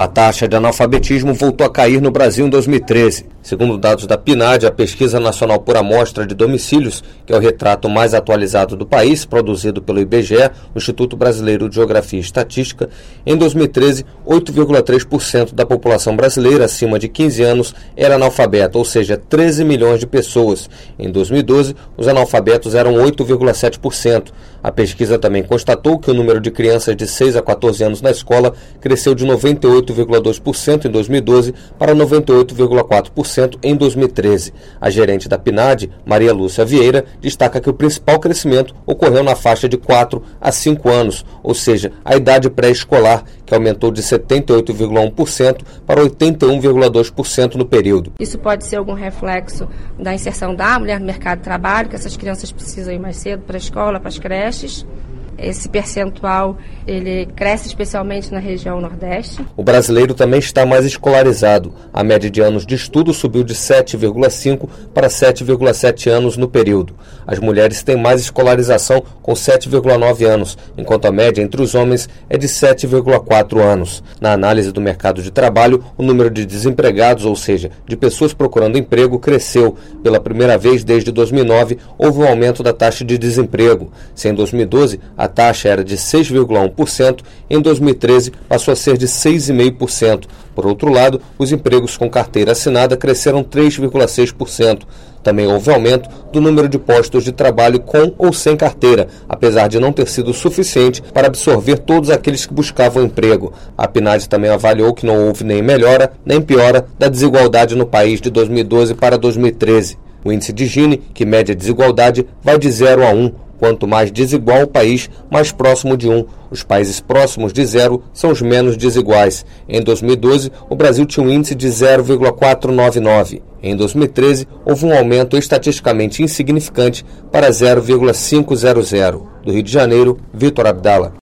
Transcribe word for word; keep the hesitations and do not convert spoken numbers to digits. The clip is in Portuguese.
A taxa de analfabetismo voltou a cair no Brasil em dois mil e treze. Segundo dados da PNAD, a Pesquisa Nacional por Amostra de Domicílios, que é o retrato mais atualizado do país, produzido pelo I B G E, o Instituto Brasileiro de Geografia e Estatística, em dois mil e treze, oito vírgula três por cento da população brasileira acima de quinze anos era analfabeta, ou seja, treze milhões de pessoas. Em dois mil e doze, os analfabetos eram oito vírgula sete por cento. A pesquisa também constatou que o número de crianças de seis a quatorze anos na escola cresceu de noventa e oito vírgula dois por cento em dois mil e doze para noventa e oito vírgula quatro por cento em dois mil e treze. A gerente da PNAD, Maria Lúcia Vieira, destaca que o principal crescimento ocorreu na faixa de quatro a cinco anos, ou seja, a idade pré-escolar, que aumentou de setenta e oito vírgula um por cento para oitenta e um vírgula dois por cento no período. Isso pode ser algum reflexo da inserção da mulher no mercado de trabalho, que essas crianças precisam ir mais cedo para a escola, para as creches. Esse percentual ele cresce especialmente na região Nordeste. O brasileiro também está mais escolarizado. A média de anos de estudo subiu de sete vírgula cinco para sete vírgula sete anos no período. As mulheres têm mais escolarização, com sete vírgula nove anos, enquanto a média entre os homens é de sete vírgula quatro anos. Na análise do mercado de trabalho, o número de desempregados, ou seja, de pessoas procurando emprego, cresceu. Pela primeira vez desde dois mil e nove, houve um aumento da taxa de desemprego. Se em dois mil e doze a taxa era de seis vírgula um por cento, em dois mil e treze passou a ser de seis vírgula cinco por cento. Por outro lado, os empregos com carteira assinada cresceram três vírgula seis por cento. Também houve aumento do número de postos de trabalho com ou sem carteira, apesar de não ter sido suficiente para absorver todos aqueles que buscavam emprego. A PNAD também avaliou que não houve nem melhora nem piora da desigualdade no país de dois mil e doze para dois mil e treze. O índice de Gini, que mede a desigualdade, vai de zero a um. Quanto mais desigual o país, mais próximo de um. Os países próximos de zero são os menos desiguais. Em dois mil e doze, o Brasil tinha um índice de zero vírgula quatrocentos e noventa e nove. Em dois mil e treze, houve um aumento estatisticamente insignificante para zero vírgula quinhentos. Do Rio de Janeiro, Vitor Abdala.